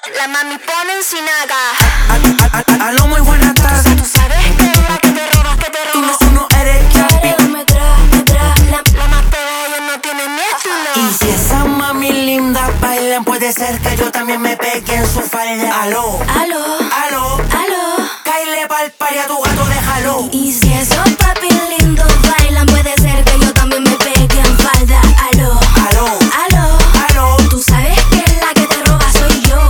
La mami pone en Sinaga. Aló, muy buenas tardes. Tú sabes que es la que te robas, que te robas. Tú no eres Champi. Me trae. La más pegada, ella no tiene ni estilo. Y si esas mami lindas bailan, puede ser que yo también me pegue en su falda. Aló, aló, caile pa'l party a tu gato, déjalo. Y si esos papi lindos bailan, puede ser que yo también me pegue en falda. Aló, tú sabes que la que te roba soy yo.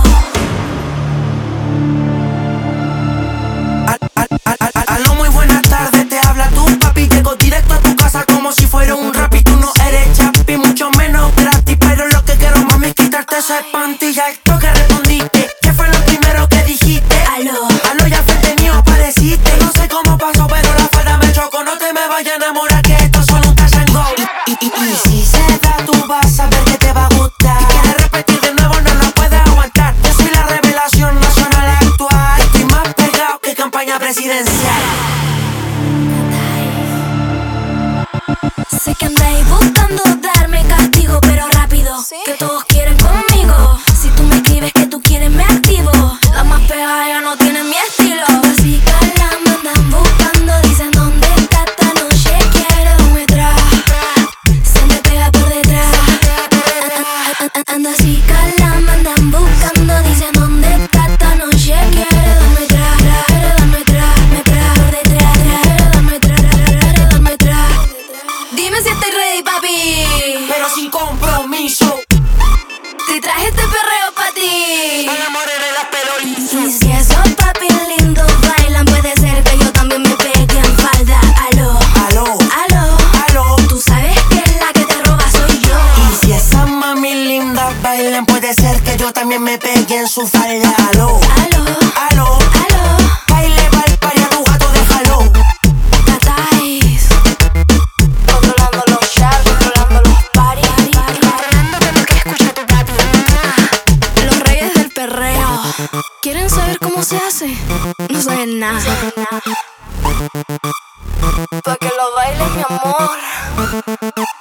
Aló, muy buenas tardes, te habla tu papi. Llego directo a tu casa como si fuera un rap. Y tú no eres Champi, mucho menos gratis. Pero lo que quiero, mami, es quitarte ese panty. Ya esto que respondiste, ¿qué fue lo primero que dijiste? Aló, ya frente mío apareciste. No sé cómo pasó, pero la falda me chocó. No te me vayas a enamorar, que esto es solo un touch and go. Y si se da, tú vas a ver que te va a gustar. Y quieres repetir de nuevo, no lo puedes aguantar. Yo soy la revelación nacional actual. Estoy más pegado que campaña presidencial. Sé que andáis buscando darme castigo, pero rápido, que todos quieren conmigo. Si tú me escribes que tú quieres, me activo. La más pegada ya no tiene mi estilo. Así que la me andan buscando, dicen dónde está esta noche. Quiere darme tras, se me pega por detrás. Anda así que la me andan buscando, dicen dónde está esta noche. Quiere darme tras, me pega por detrás. Quiere darme tras. Dime si estoy ready, papi. Pero sin compromiso. Te traje este perreo pa' ti. No enamores de las pelolizas. Y si esos papi lindos bailan, puede ser que yo también me pegue en falda. Aló, tú sabes que la que te roba soy yo. Y si esas mami lindas bailan, puede ser que yo también me pegue en su falda. Aló, baile pa'l party a tu gato, déjalo. Catáis. Controlando los charts, controlando los parties. Controlando lo que escucha tu papi. Los reyes del perreo. ¿Quieren saber cómo se hace? No saben nada. Pa' que lo bailes, mi amor.